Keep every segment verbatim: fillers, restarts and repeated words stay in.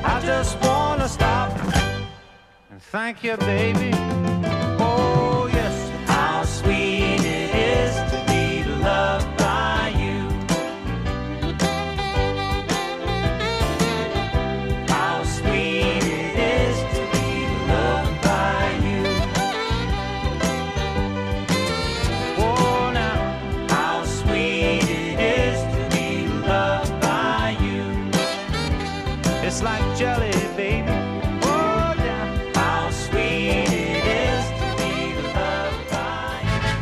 I just wanna stop and thank you, baby. Oh yes, how sweet it is to be loved by you. How sweet it is to be loved by you. Oh now, how sweet it is to be loved by you. It's like jelly, baby. Oh yeah, how sweet it is to be loved by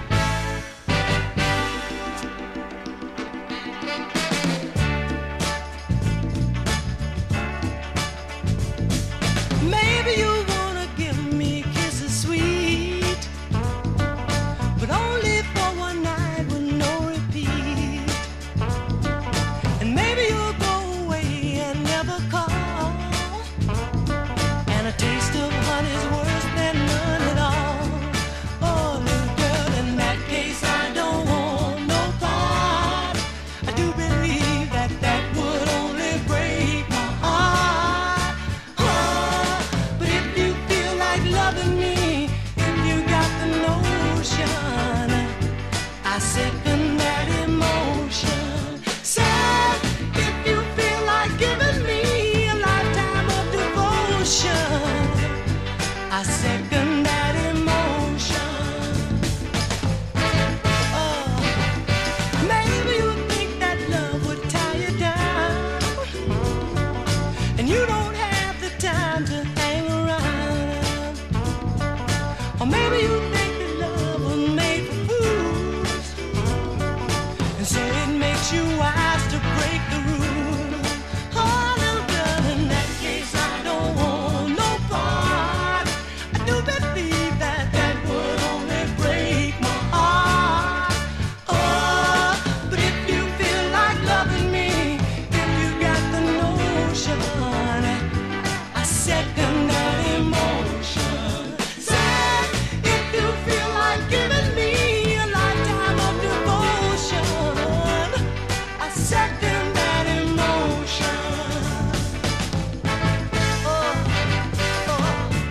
you. Maybe you wanna give me kisses sweet, but only for one night with no repeat. And maybe you'll go away and never call, and a taste of honey's worse than none at all. Oh, little girl, in that case I don't want no part. I do believe that that would only break my heart. Oh, but if you feel like loving me, if you got the notion, I second that emotion. Said, if you feel like giving me a lifetime of devotion, I second that emotion. Oh, maybe you think that love would tie you down, and you don't have the time to hang around. Or maybe you think that love was made for fools, and so it makes you wise to break the rules. Oh, little girl, in that case I don't want no part. I do believe that that would only break my heart. Oh, but if you feel like loving me, if you got the notion, I second that emotion. Said, if you feel like giving me a lifetime of devotion, I second that emotion. Oh, oh, oh,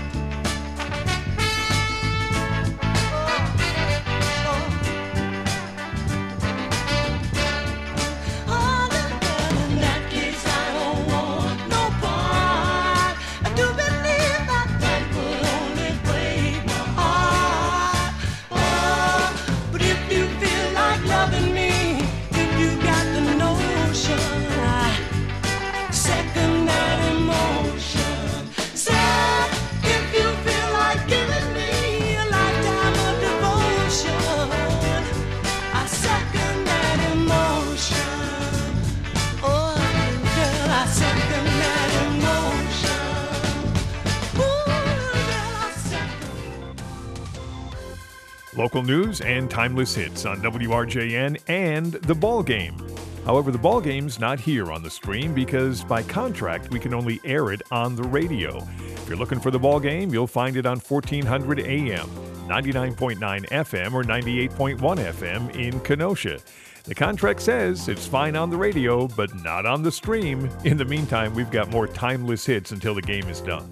oh. Oh, little girl, in that case I don't want no part. I do believe that that would only break my heart. Oh, but if you feel like loving me, if you got the notion, I second that emotion. Said, if you feel like giving me a lifetime of devotion, I second that emotion. Oh, little girl, I second that emotion. Ooh, little girl, I second. Local news and timeless hits on W R J N and The Ball Game. However, The Ball Game's not here on the stream because by contract we can only air it on the radio. If you're looking for The Ball Game, you'll find it on fourteen hundred A M, ninety-nine point nine F M, or ninety-eight point one F M in Kenosha. The contract says it's fine on the radio, but not on the stream. In the meantime, we've got more timeless hits until the game is done.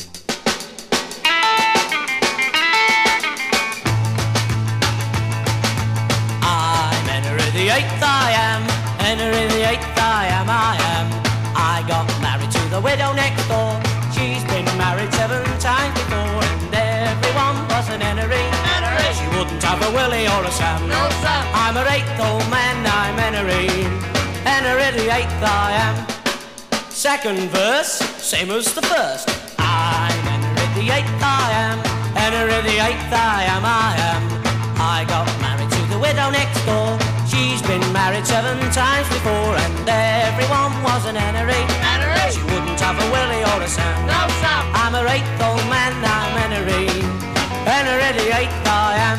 I'm Henry the Eighth, I am. Henry the Eighth, I am, I am. I got married to the widow next door. She's been married seven times before, and everyone was an Henry. Henry. She wouldn't have a Willie or a Sam. No, Sam. I'm her eighth old man, I'm Henry. Henry the Eighth, I am. Second verse, same as the first. I'm Henry the Eighth, I am. Henry the Eighth, I am, I am. I got married to the widow next door. She's been married seven times before, and everyone was an Henry. Henry. She wouldn't have a Willie or a Sam. No, Sam. I'm her eighth old man, I'm Henry. Henry the Eighth, I am.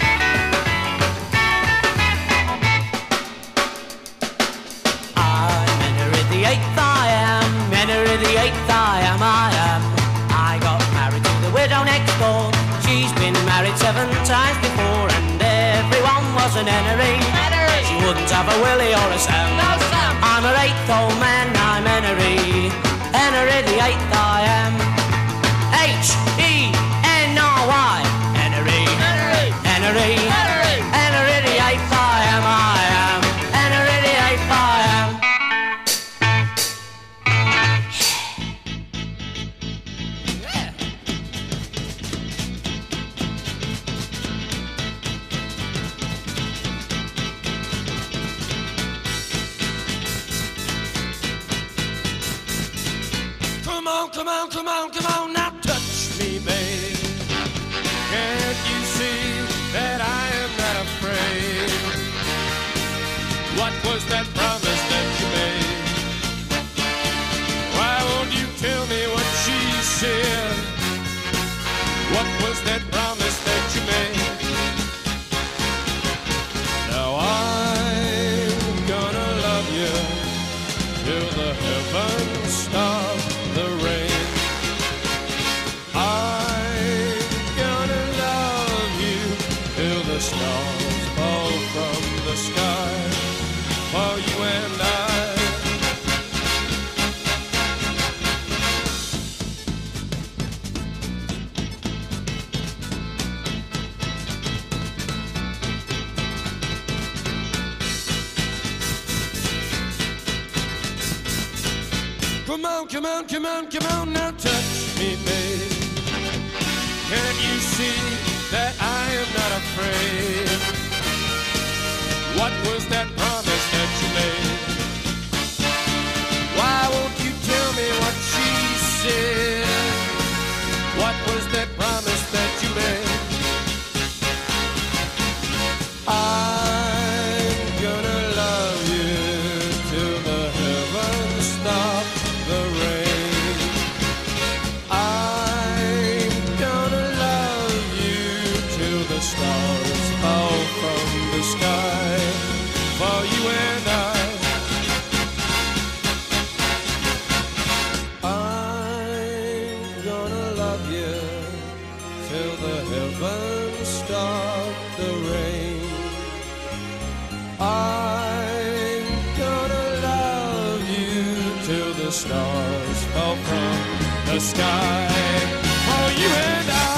I'm seven times before, and everyone was an Henry. She wouldn't have a Willie or a Sam. No, Sam. I'm her eighth old man, I'm Henry. Henry the eighth I am. H E N R Y. Henry. Henry. Henry. Henry. Henry the eighth I am, I am. Henry the eighth I am. Come on, come on, come on, come on, now touch me, babe. Can't you see that I am not afraid? What was that promise that you made? Why won't you tell me what she said? What was that promise that you made? Now I'm gonna love you till the heavens stop the rain. I'm gonna love you till the stars fall from the sky for you and I. Come on, come on, come on, come on, now touch me, babe. Can't you see that I am not afraid? What was that promise that you made? Why won't you tell me what she said? What was that promise that you made? I'm gonna love you till the heavens stop the rain. I'm gonna love you till the stars fall from the sky for you and I. I'm gonna love you till the heavens stop the rain. I'm gonna love you till the stars fall from the sky for you and I.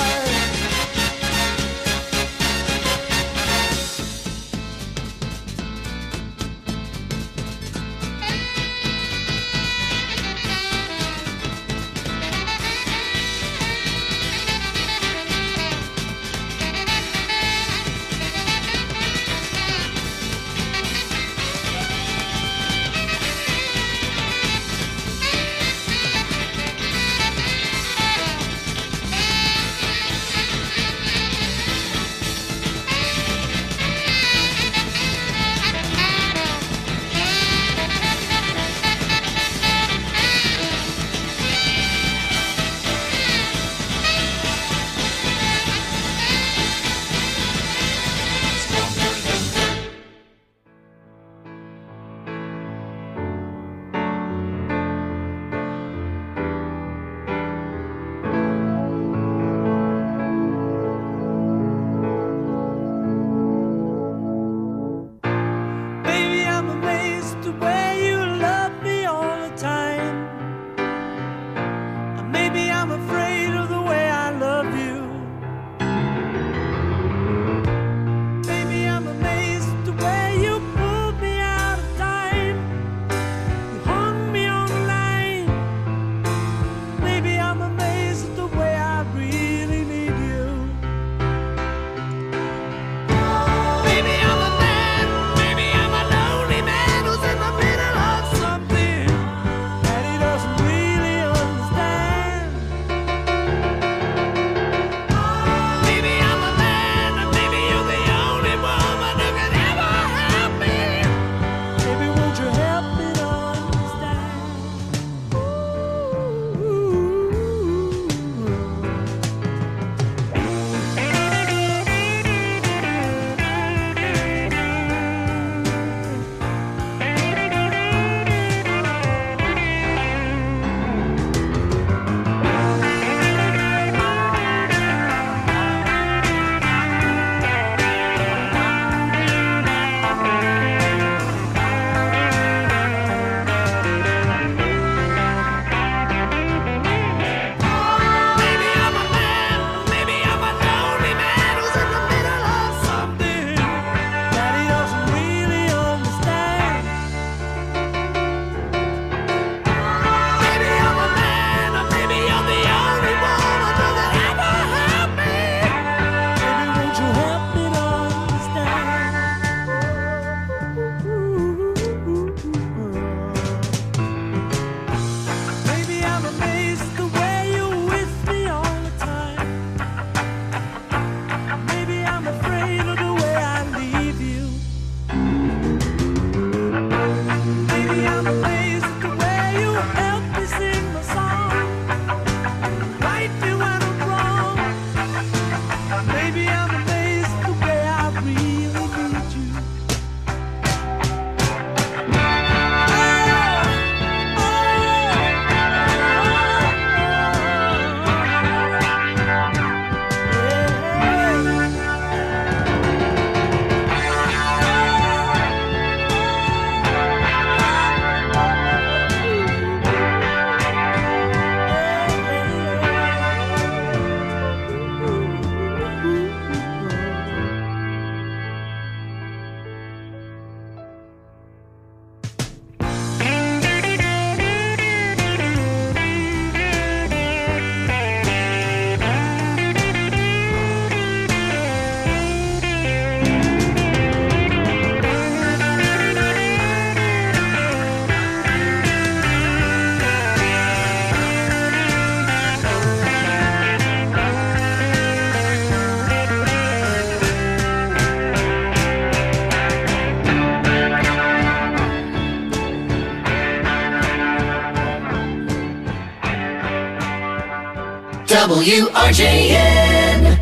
W R J N.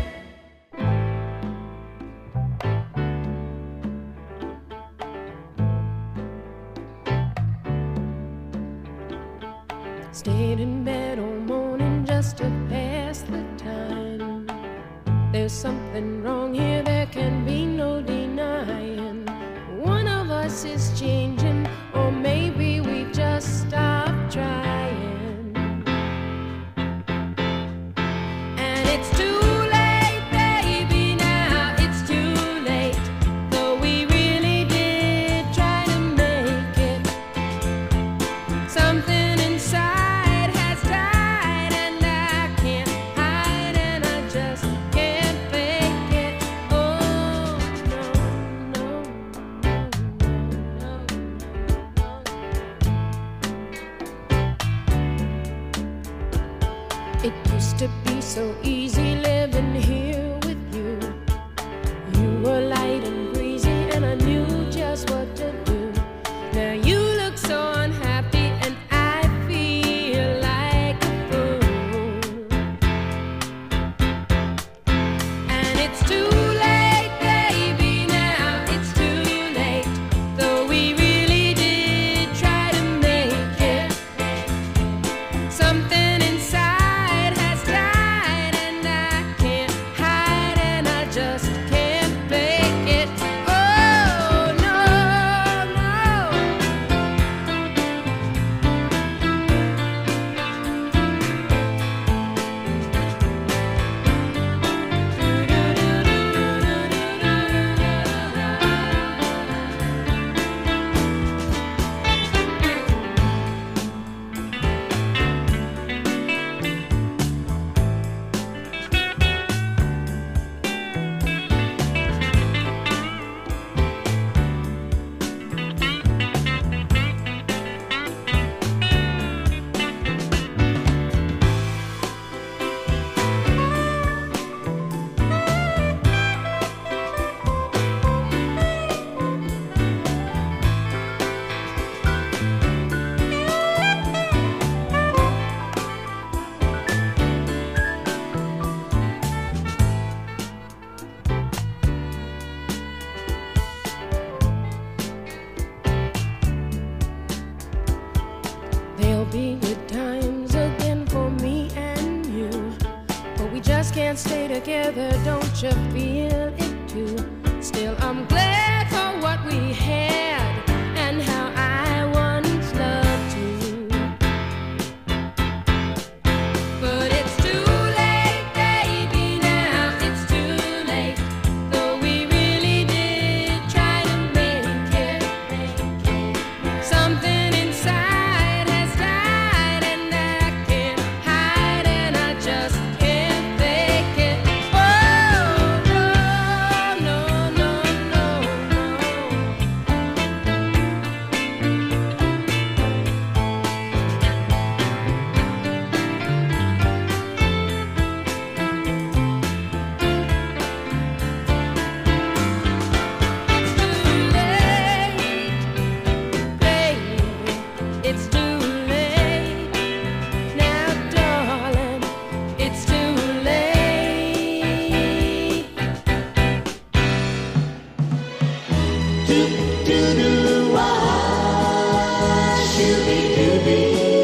Stayed in bed all morning just to pass the time. There's something wrong here, there can be no denying. One of us is changing, or maybe we just stopped trying. And it's too late, baby, now it's too late. Though we really did try to make it. Something inside has died, and I can't hide, and I just can't fake it. Oh, no, no, no, no. It used to be so easy living here with you. You were light and breezy, and I knew just what to do. Now you look so unhappy, and I feel like a fool. And it's too late, baby, now it's too late. Though we really did try to make it. Something inside has died, and I can't hide, and I just can't fake it. Oh, no, no. There'll be good times again for me and you, but we just can't stay together, don't you feel it too? Still, I'm glad for what we had and how I once loved you. But it's too late, baby, now it's too late. Though we really did try to make it. Something inside has died, and I can't hide, and I just can't fake it. Oh, no, no, no, no, no. It's too late, baby. Now, darling, it's too late. Do do do wah, shooby dooby.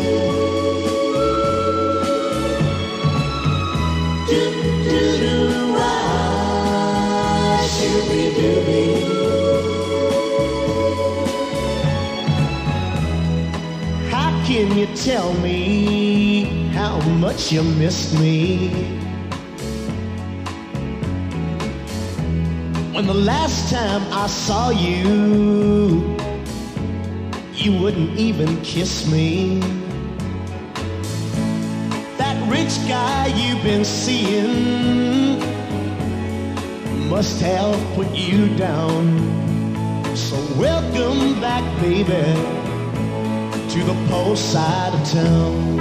Do do do wah, shooby dooby. How can you tell me how much you miss me? When the last time I saw you, you wouldn't even kiss me. That rich guy you've been seeing must have put you down. So welcome back, baby, to the poor side of town.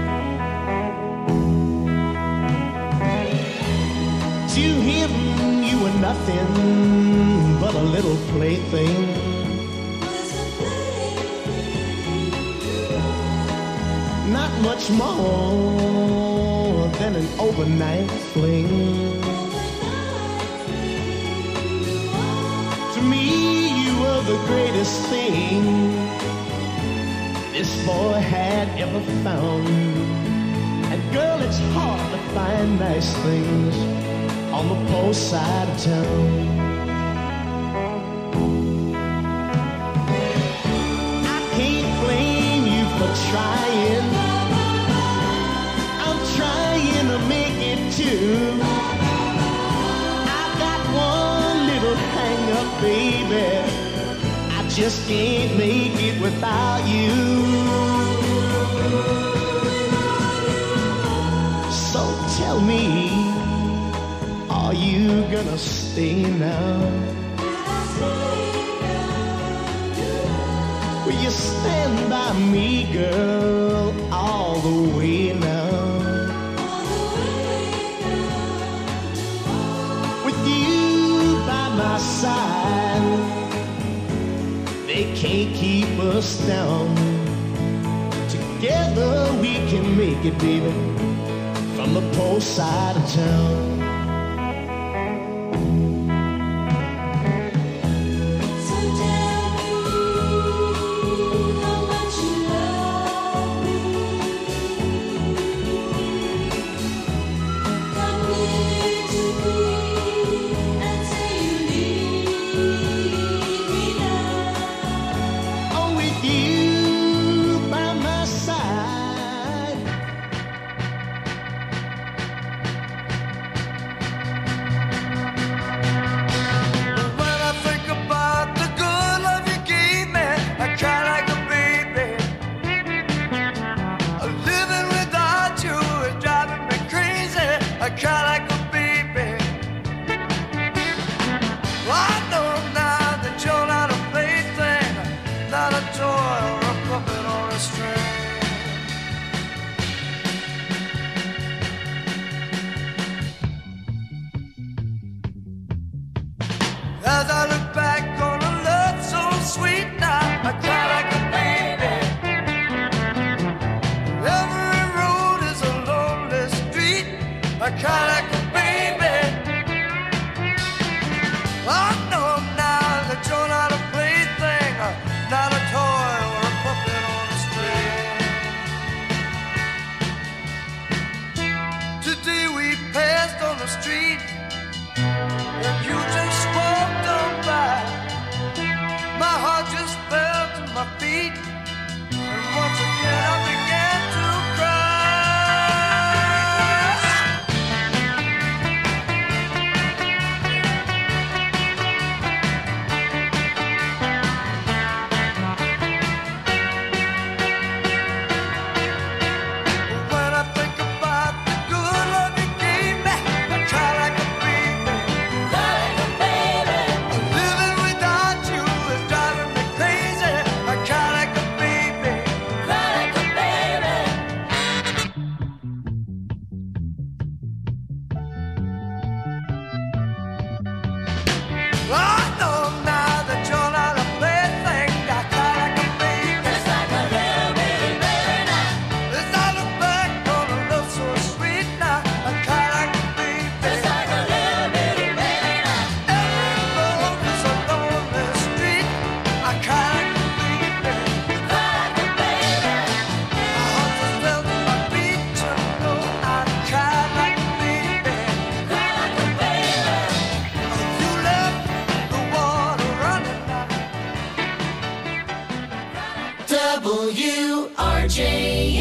To him, you were nothing but a little plaything. Not much more more than an overnight fling. To me, you were the greatest thing this boy had ever found. And girl, it's hard to find nice things on the poor side of town. I can't blame you for trying. I'm trying to make it too. I got one little hang up, baby. I just can't make it without you. So tell me, are you gonna stay now? Will you stand by me, girl, all the way now? With you by my side, they can't keep us down. Together we can make it, baby, from the poor side of town. W R J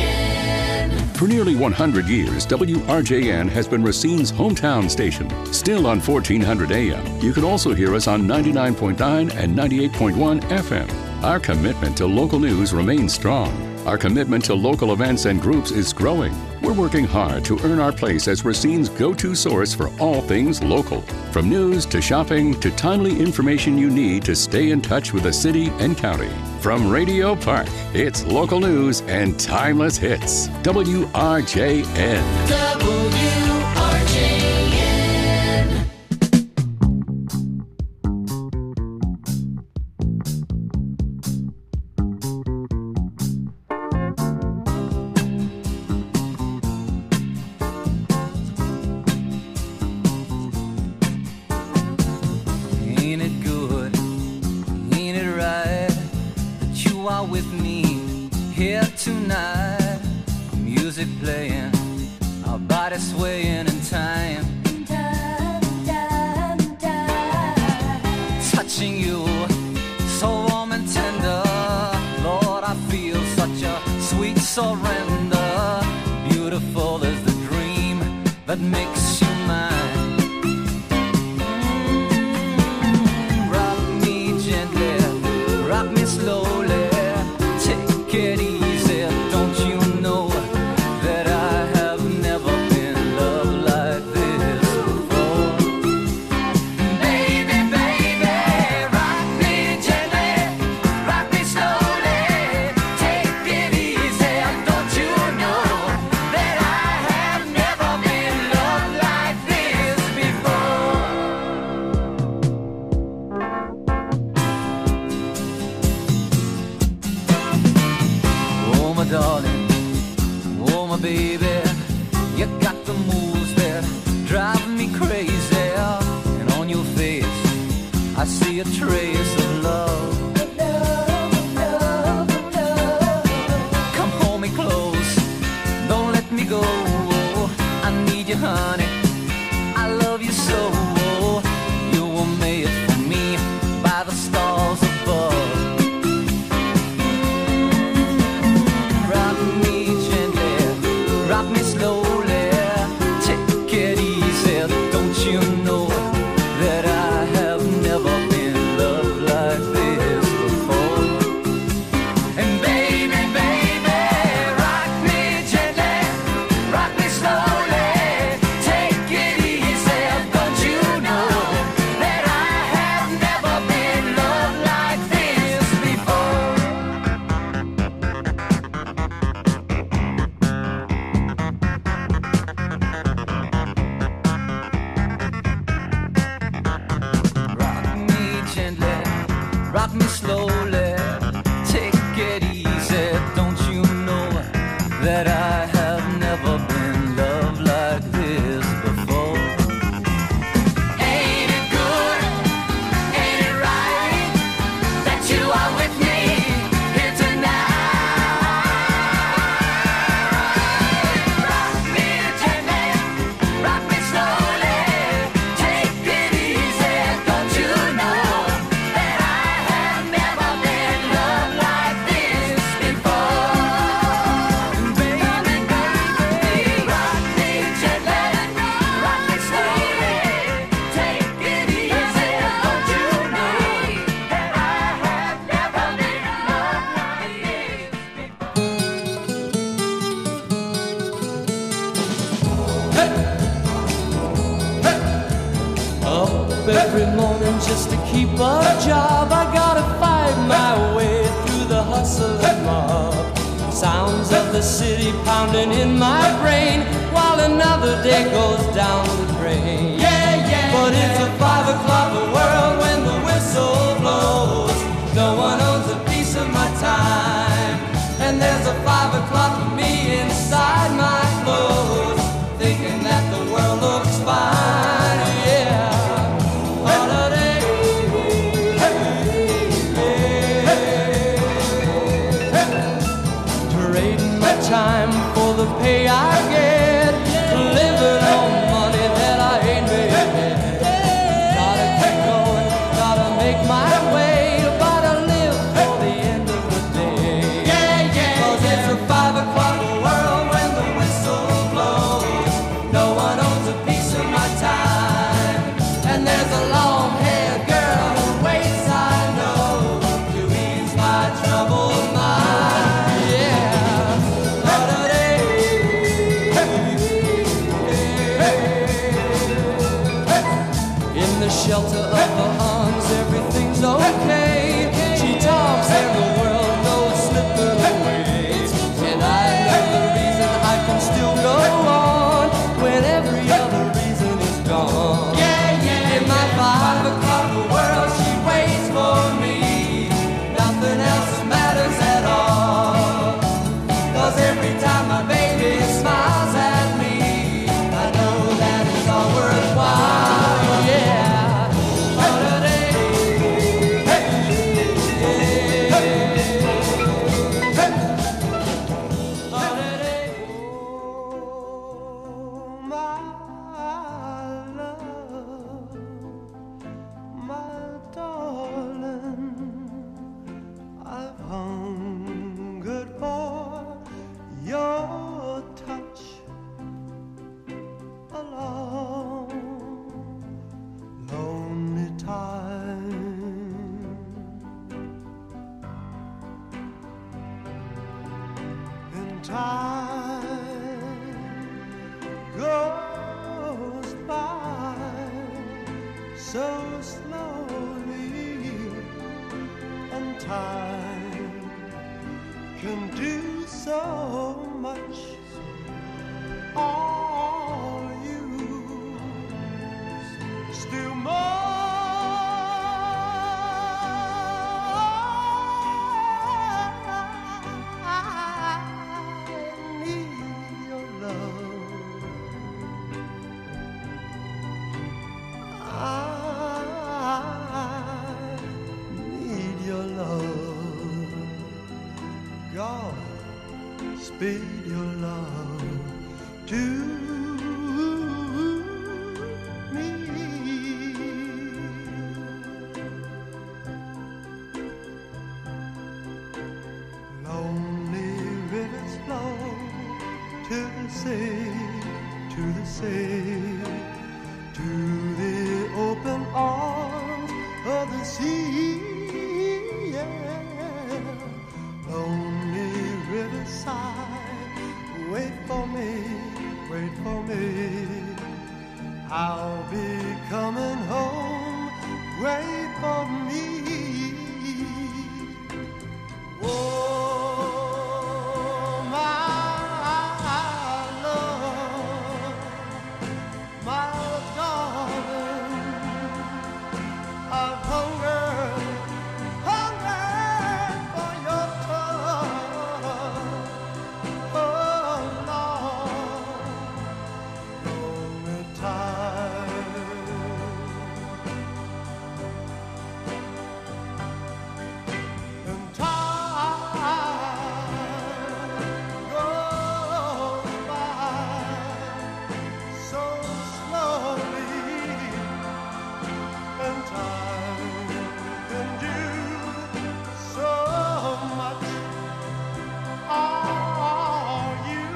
N. For nearly one hundred years, W R J N has been Racine's hometown station. Still on fourteen hundred A M, you can also hear us on ninety-nine point nine and ninety-eight point one F M. Our commitment to local news remains strong. Our commitment to local events and groups is growing. We're working hard to earn our place as Racine's go-to source for all things local. From news to shopping to timely information you need to stay in touch with the city and county. From Radio Park, it's local news and timeless hits. W R J N. W R J N. here tonight, music playing, our bodies swaying in time. Touching you, so warm and tender, Lord, I feel such a sweet surrender. Beautiful is the dream that makes you mine. Mm, rock me gently, rock me slowly, take it easy. Don't you know that I have never been loved like this before? Baby, baby, rock me gently, rock me slowly, take it easy. Don't you know that I have never been loved like this before? Oh, my darling, oh, my baby, you got the moves that drive me crazy. And on your face, I see a trace of love. Come hold me close, don't let me go. I need you, honey, I love you so. You were made for me by the stars above. Rock me gently, rock me slowly, take it easy. Don't you know that I have never been loved like this before? And baby, baby, rock me gently, rock me slowly, take it easy. Don't you know that I have never been loved like this before? Rock me gently, rock me slowly, take it easy. Don't you know that I have never been loved like this before? Ain't it good? Ain't it right that you are with me here tonight? Rock me gently, rock me slowly, take it easy. Don't you know that I have never been loved like this before? Baby, baby, rock me gently, rock me slowly, take it easy. Don't you know that I have never been loved like this. Up every morning just to keep a job. I gotta fight my way through the hustle and mob. Sounds of the city pounding in my brain while another day goes down the drain. Yeah, yeah. But it's a five o'clock world when the whistle blows. No one owns a piece of my time, and there's a five o'clock of me inside my clothes, thinking that the world looks fine. Yeah. Holiday. Trading my time for the pay I get, living on money that I ain't made yet. Gotta keep going, gotta make my way, gotta live for the end of the day. Yeah, yeah. 'Cause it's a five o'clock world when time goes by so slowly, and time can do so much. All you still more. Speed your love to me. Lonely rivers flow to the sea, to the sea, to the open arms of the sea. Yeah. Lonely riverside, wait for me, wait for me. I'll be coming home, wait for me. Oh, my love, my darling, I've hungered, hungered for your touch. Oh, Lord, lonely time. And time goes by so slowly, and time can do so much. Are you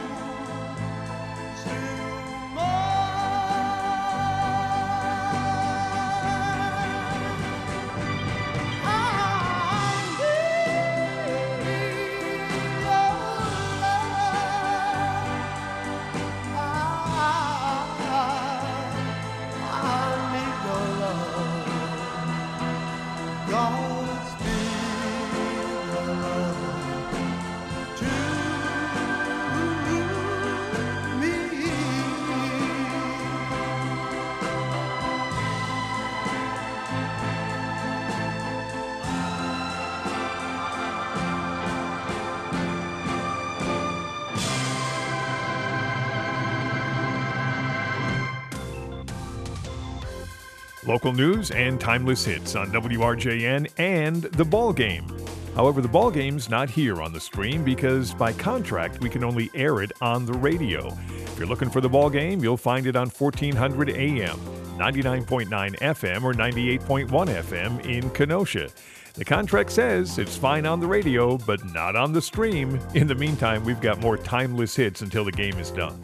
still Local news and timeless hits on W R J N and The Ball Game. However, The Ball Game's not here on the stream because by contract we can only air it on the radio. If you're looking for The Ball Game, you'll find it on fourteen hundred A M, ninety-nine point nine F M, or ninety-eight point one F M in Kenosha. The contract says it's fine on the radio, but not on the stream. In the meantime, we've got more timeless hits until the game is done.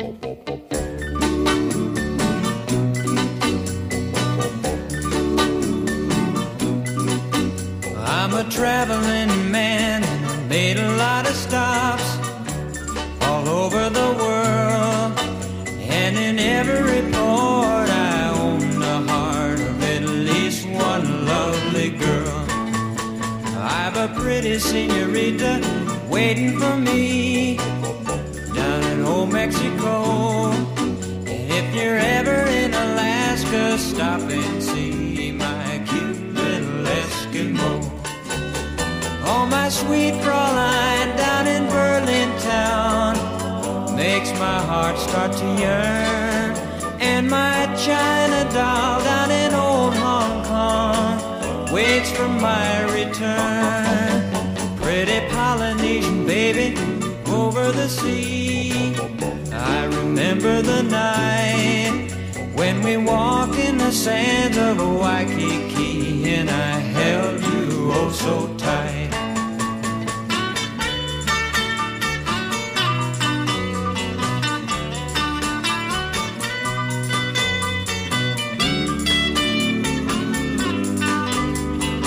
I'm a traveling man, made a lot of stops all over the world, and in every port I own the heart of at least one lovely girl. I've a pretty senorita waiting for me down in old Mexico, and if you're ever in Alaska, stop and see my cute little Eskimo. Oh, my sweet Fraulein down in Berlin town makes my heart start to yearn. And my China doll down in old Hong Kong waits for my return. Pretty Polynesian baby over the sea, I remember the night when we walked in the sands of Waikiki, and I held you oh so tight.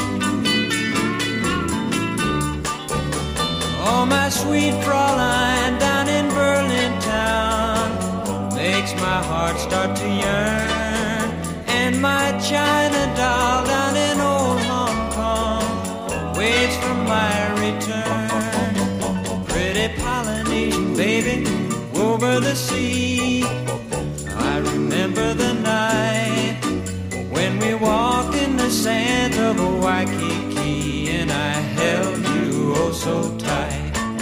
Oh, my sweet Fraulein heart start to yearn. And my China doll down in old Hong Kong waits for my return. Pretty Polynesian baby over the sea, I remember the night when we walked in the sand of Waikiki and I held you oh so tight.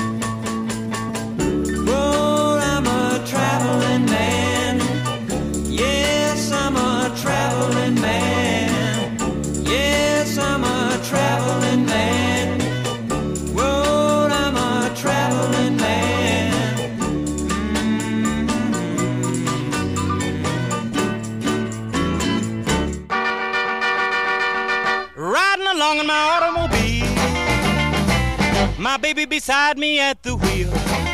Well, I'm a traveling man. Yes, I'm a traveling man. Yes, I'm a traveling man. Well, I'm a traveling man. Mm-hmm. Riding along in my automobile, my baby beside me at the wheel.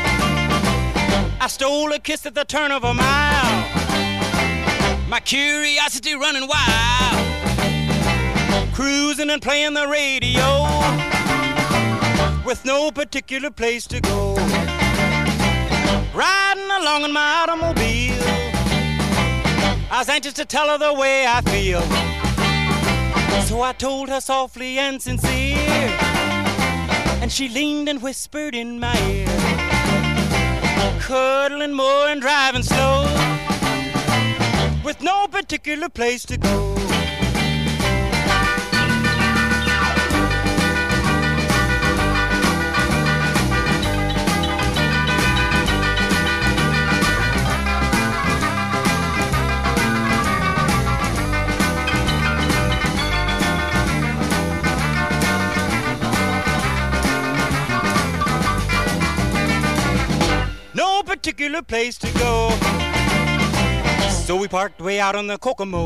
I stole a kiss at the turn of a mile, my curiosity running wild, cruising and playing the radio with no particular place to go. Riding along in my automobile, I was anxious to tell her the way I feel, so I told her softly and sincere, and she leaned and whispered in my ear, cuddling more and driving slow with no particular place to go. No particular place to go, so we parked way out on the Kokomo.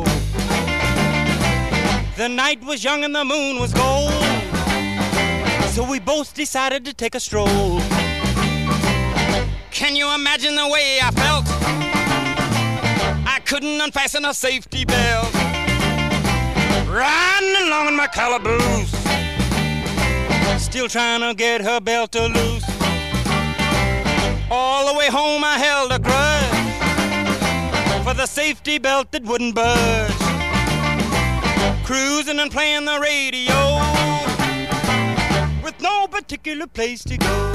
The night was young and the moon was gold, so we both decided to take a stroll. Can you imagine the way I felt? I couldn't unfasten a safety belt, riding along in my calaboose, still trying to get her belt to loose. All the way home I held a grudge for the safety belt that wouldn't budge, cruising and playing the radio with no particular place to go.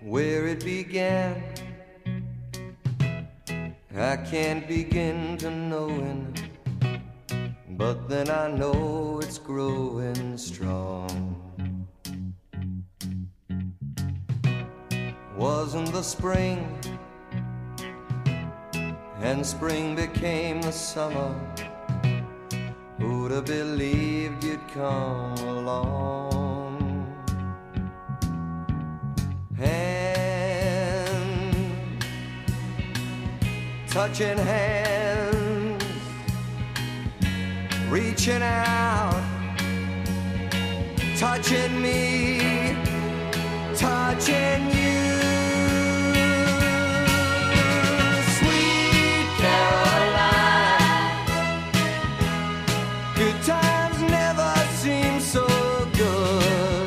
where it began. I can't begin to knowing, but then I know it's growing strong. Wasn't the spring, and spring became the summer. Who'd have believed you'd come along? Hand, touching hands, reaching out, touching me, touching you. Sweet Caroline, good times never seem so good.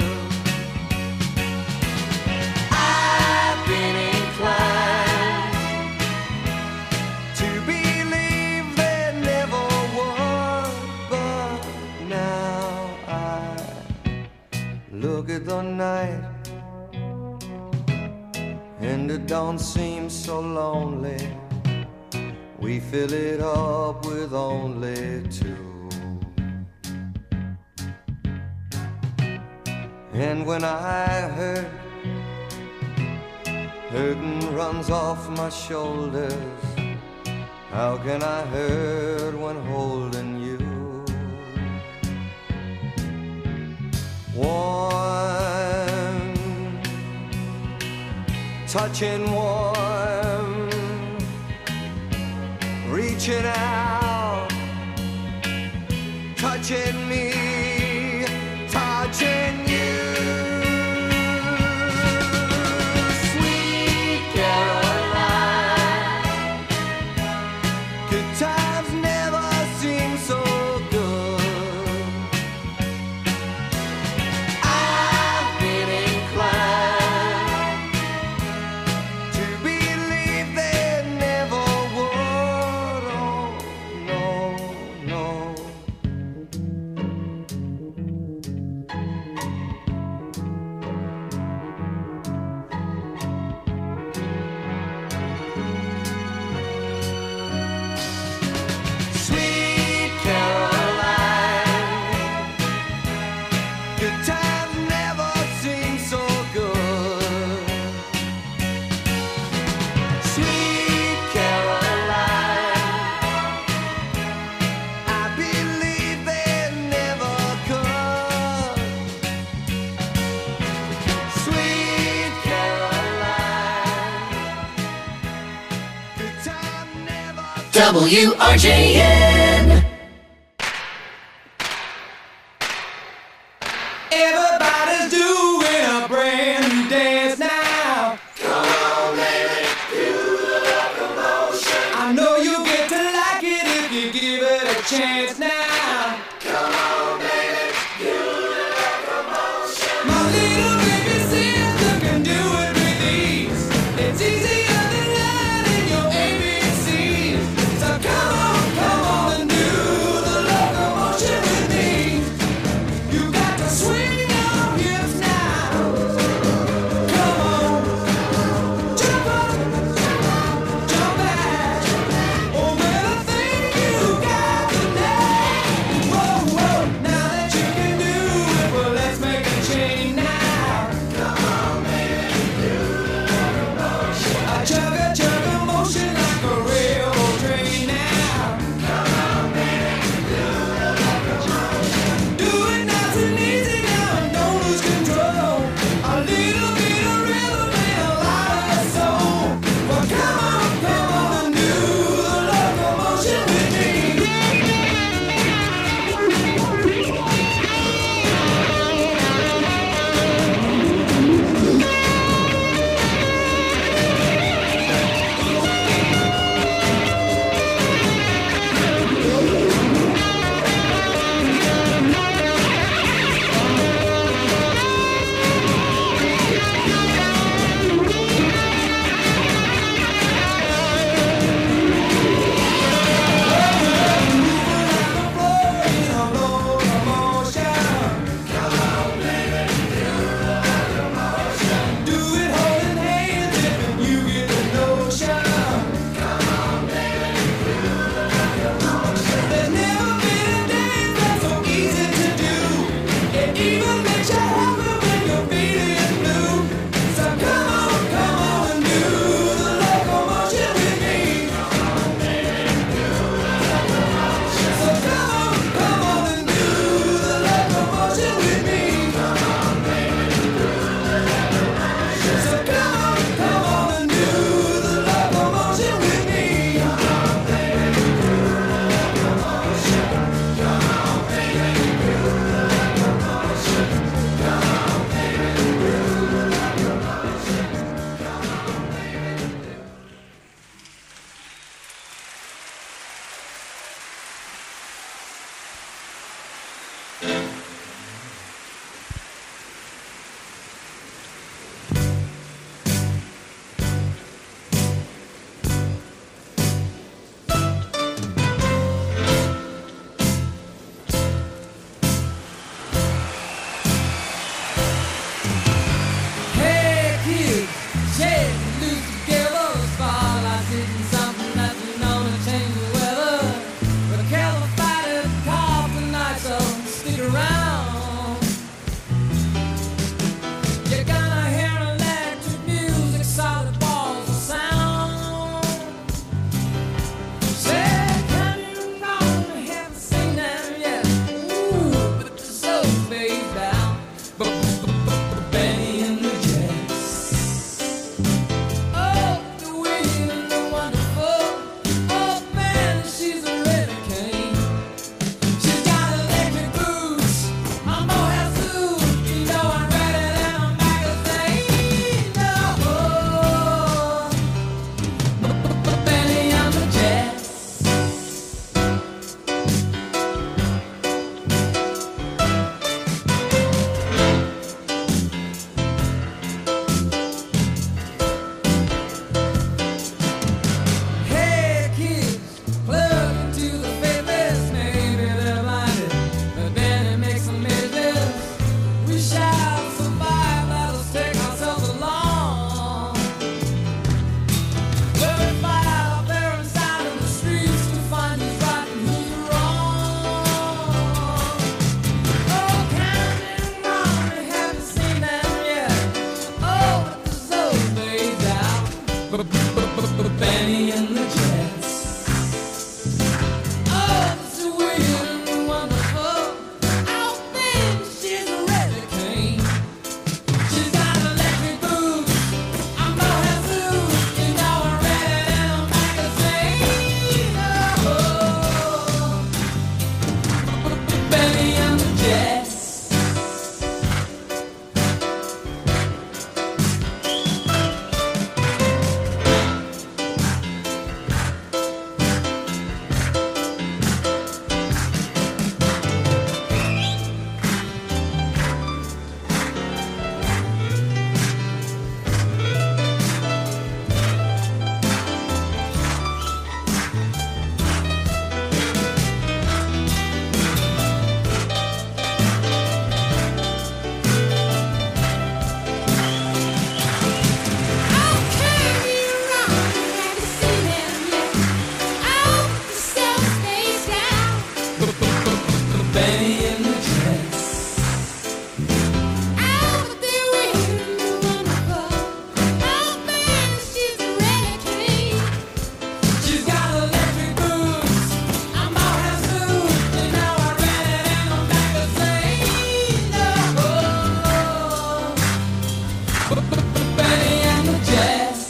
I've been inclined to believe there never was, but now I look at the night and it don't seem so lonely. We fill it up with only two. And when I hurt, hurting runs off my shoulders. How can I hurt when holding you? Warm, touching warm, reaching out, touching me, touching you. Sweet Caroline, good times never seem so good. I've been inclined to believe there never would. Oh, no, no. Sweet Caroline, good times never seem so good. Sweet Caroline, I believe they never could. Sweet Caroline, good time never. W R J N. Everybody's doing a brand new dance now. Come on, baby, do the locomotion. I know you'll get to like it if you give it a chance now. Come on, baby, do the locomotion. My little baby says you can do it with ease. It's easier than learning your A B Cs. So come on, come on and Benny and the Jets.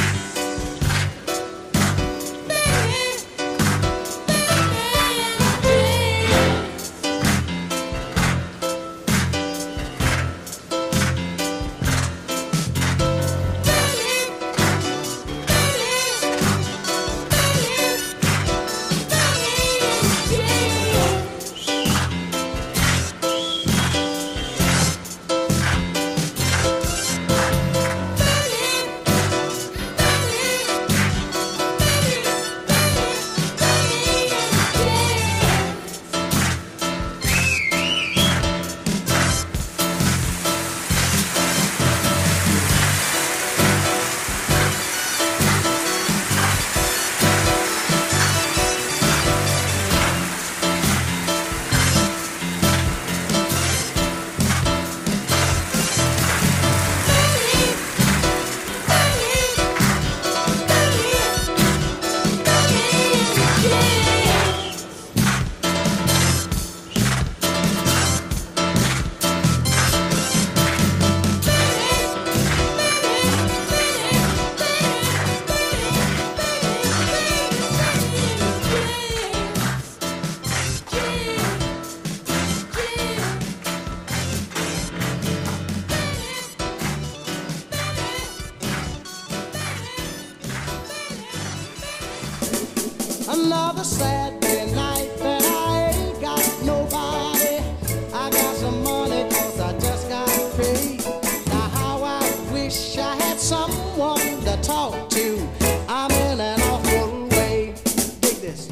Another Saturday night that I ain't got nobody. I got some money cause I just got paid. Now how I wish I had someone to talk to. I'm in an awful way. Take this.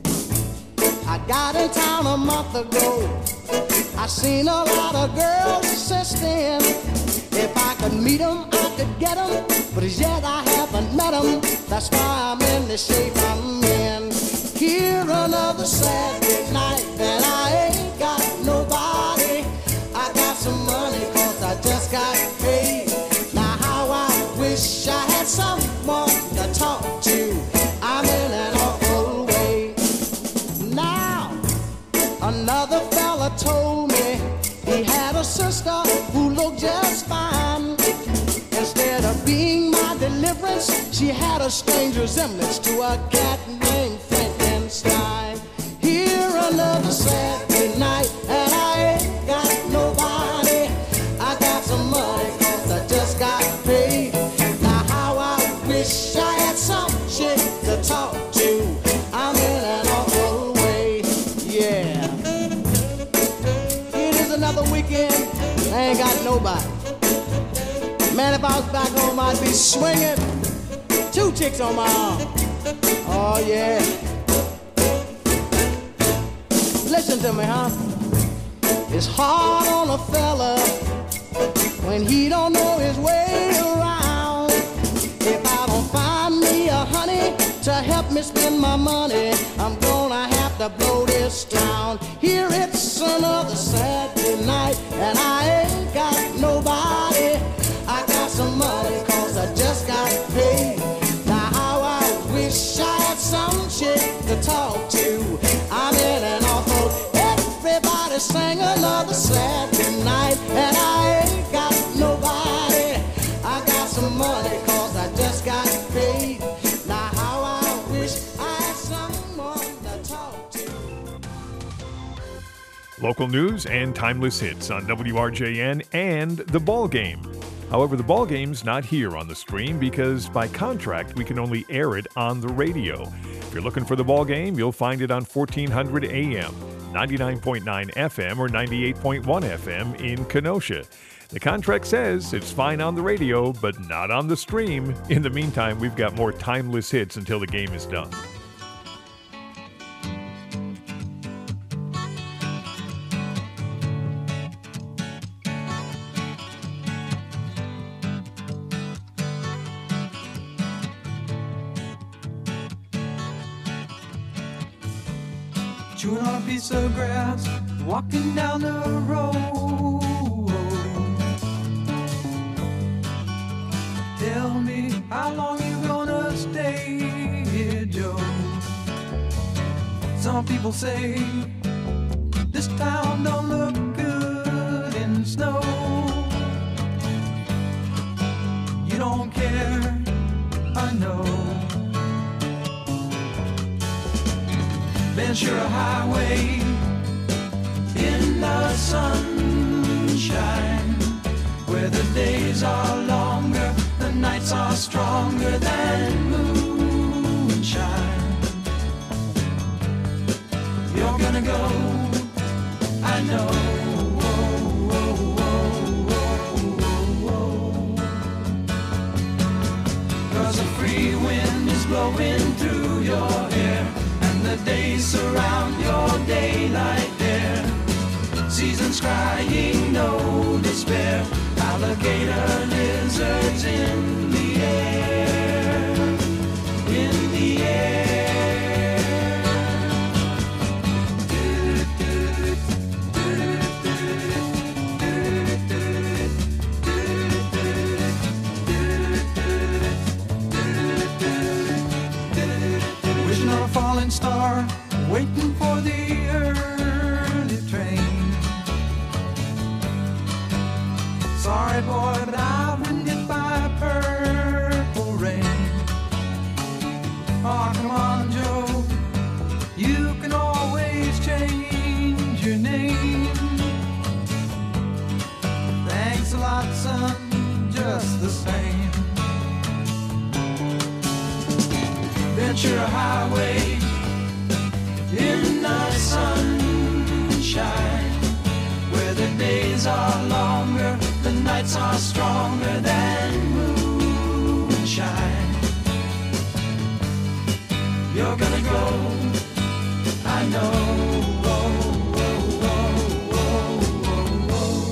I got in town a month ago. I seen a lot of girls since then. If I could meet them, I could get them. But as yet I haven't met them. That's why I'm in the shape I'm in. Here another Saturday night and I ain't got nobody. I got some money cause I just got paid. Now how I wish I had someone to talk to. I'm in an awful way. Now another fella told me he had a sister who looked just fine. Instead of being my deliverance, she had a strange resemblance to a cat named Frankenstein. Here another Saturday night and I ain't got nobody. I got some money cause I just got paid. Now how I wish I had some chick to talk to. I'm in an awful way, yeah. It is another weekend, I ain't got nobody. Man, if I was back home, I'd be swinging. Two chicks on my arm. Oh, yeah. Listen to me, huh? It's hard on a fella when he don't know his way around. If I don't find me a honey to help me spend my money, I'm gonna have to blow this town. Here it's another Saturday night and I ain't got nobody. I got some money cause I just got paid. Now how I wish I had some chick to talk to. I'm in an awful. Everybody sang another Saturday night and I ain't got nobody. I got some money cause I just got paid. Now how I wish I had someone to talk to. Local news and timeless hits on W R J N and The Ball Game. However, The Ball Game's not here on the stream because by contract we can only air it on the radio. If you're looking for The Ball Game, you'll find it on fourteen hundred A M, ninety-nine point nine F M, or ninety-eight point one F M in Kenosha. The contract says it's fine on the radio, but not on the stream. In the meantime, we've got more timeless hits until the game is done. Chewing on a piece of grass, walking down the road. Tell me, how long you gonna stay here, Joe? Some people say this town don't look good in snow. Ventura Highway in the sunshine, where the days are longer, the nights are stronger than moonshine. You're gonna go, I know. Cause a free wind is blowing through your hair, and the days surround your daylight there. Seasons crying, no despair. Alligator lizards in the air, in the air. Wishing on a falling star, waiting for the early train. Sorry boy, but I've been hit by purple rain. Oh, come on, Joe, you can always change your name. Thanks a lot, son, just the same. Ventura Highway in the sunshine, where the days are longer, the nights are stronger than moonshine. You're gonna go, I know. Oh, oh, oh, oh, oh,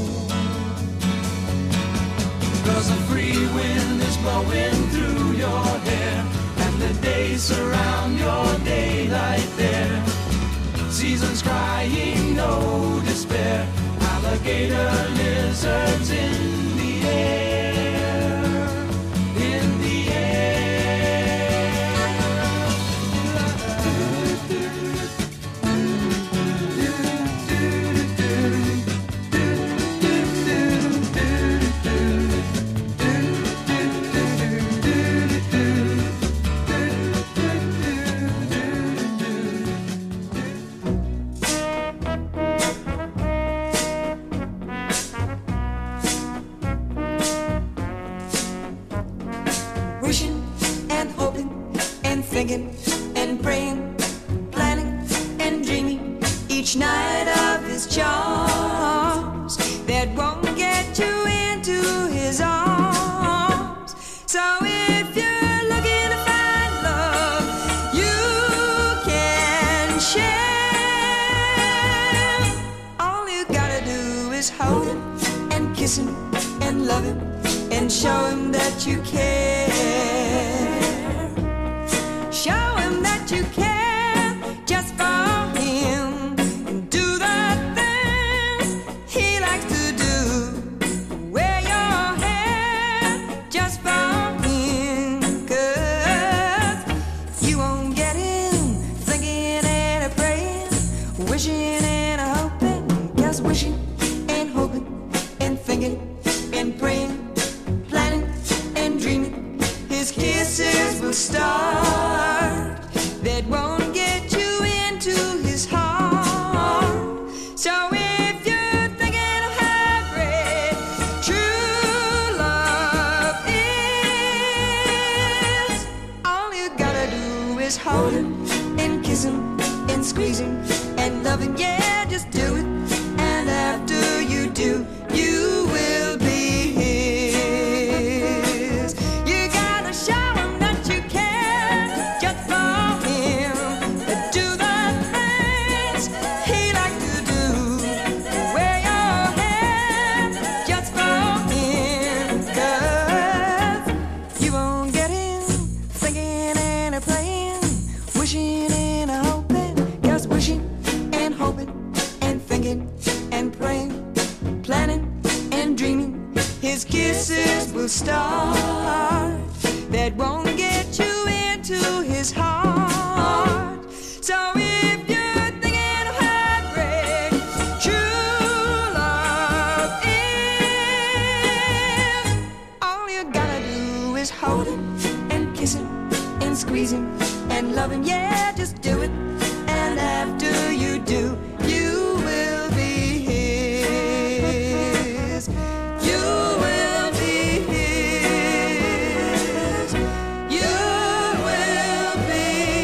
oh. Cause a free wind is blowing through your hair, and the days surround your daylight there. Seasons crying, no despair. Alligator lizards in the air, in the wishing and hoping and thinking and praying, planning and dreaming each night of his charms that won't get you into his arms. So if you're looking to find love, you can share. All you gotta do is hold him and kiss him and love him and show him that you care. Show him that you care just for him, and do the things he likes to do. Wear your hair just for him, cause you won't get him thinking and a praying, wishing and a hoping. Cause wishing and hoping and thinking and praying, planning and dreaming, his kisses will start that won't get you into his heart. So if you're thinking of how great true love is, all you gotta do is hold him and kiss him and squeeze him and love him. Yeah, just do it. And after you do, you will be his. You gotta show him that you care just for him. Do the things he likes to do. Wear your hair just for him. Cause you won't get him thinking and a playing, wishing and a hoping. Cause wishing and hoping and thinking and praying, planning and dreaming, his kisses will start that won't get you into his heart. So if you're thinking of how great true love is, all you gotta do is hold him and kiss him and squeeze him and love him. Yeah, just do it. And after you do, you will be his. You will be his. You will be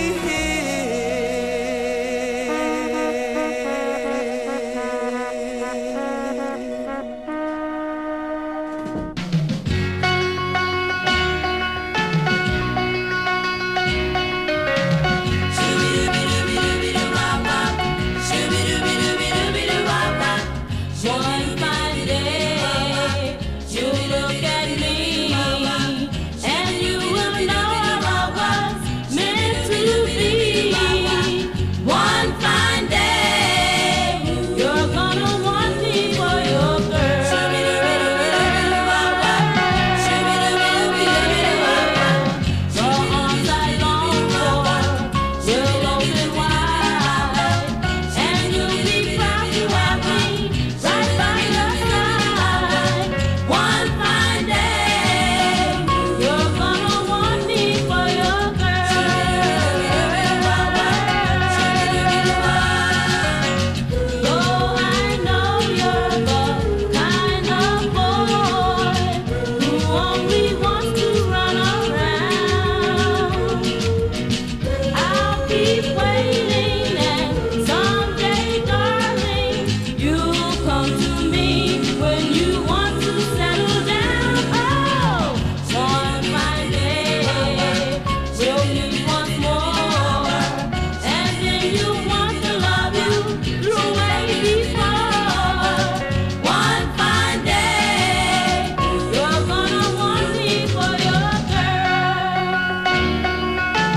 One fine day, you look at me, and you will know I was meant to be. One fine day, you're gonna want me for your girl. Your arms are long for, will open wide, and you'll be proud to have me right by your side. One fine day, you're gonna want me for your girl. Though I know you're the kind of boy who won't